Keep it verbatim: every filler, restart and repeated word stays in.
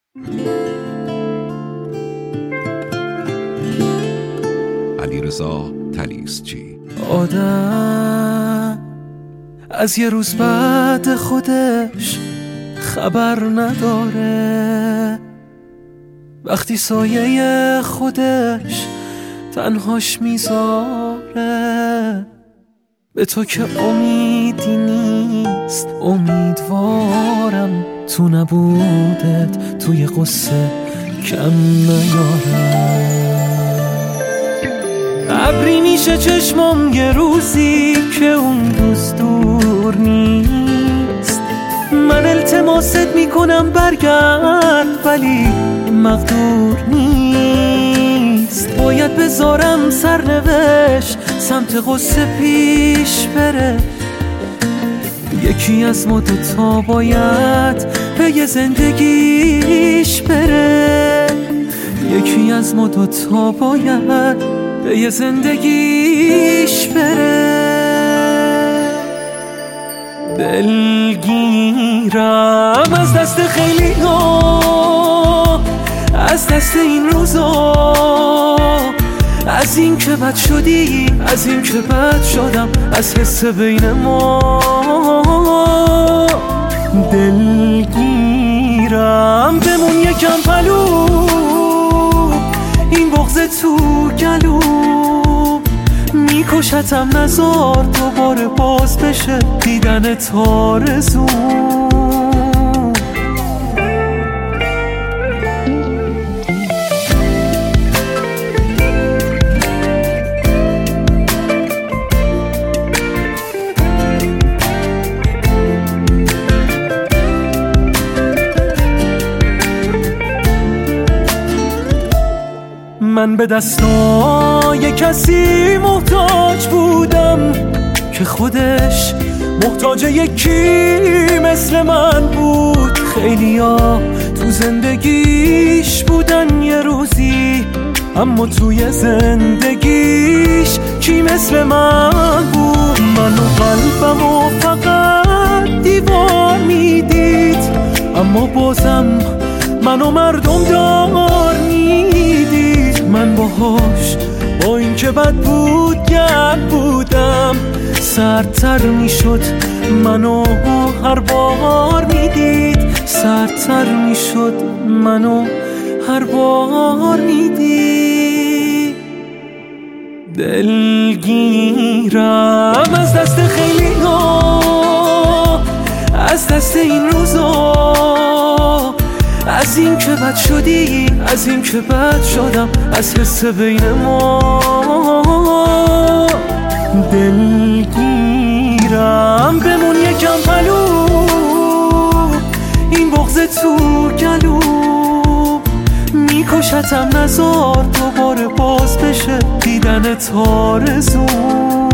علیرضا طلیسچی. آدم از یه روز بعد خودش خبر نداره، وقتی سایه خودش تنهاش میذاره. به تو که امیدی نیست، امیدوارم تو نبودت توی قصه کم نیارم. ابری میشه چشمم یه روزی که اون دوست دور نیست. من التماست میکنم برگرد ولی مقدور نیست. باید بذارم سرنوشت سمت قصه پیش بره. یکی از ما دوتا باید به یه زندگیش بره. یکی از ما دوتا باید به یه زندگیش بره. دلگیرم از دست خیلی ها، از دست این روزا، از این که بد شدی، از این که بد شدم، از حس بین ما. دلگیرم بمون یکم پلو، این بغض تو گلو میکشتم. نزار دوباره باز بشه دیدن تارزو. من به دستای کسی محتاج بودم که خودش محتاج یکی مثل من بود. خیلیا تو زندگیش بودن یه روزی، اما توی زندگیش کی مثل من بود؟ من و قلبم و فقط دیوار میدید، اما بازم منو مردم دار میدید. من باهاش با این که بد بود گرد بودم، سردتر میشد منو هر بار میدید. سردتر میشد منو هر بار میدید. دلگیرم از دست خیلی ها، از دست این روزا، از این که بد شدی، از این که بد شدم، از حس بین ما. دلگیرم بمون یکم پلو، این بغض تو گلو میکشتم. نزار دوباره باز بشه دیدن تارزو.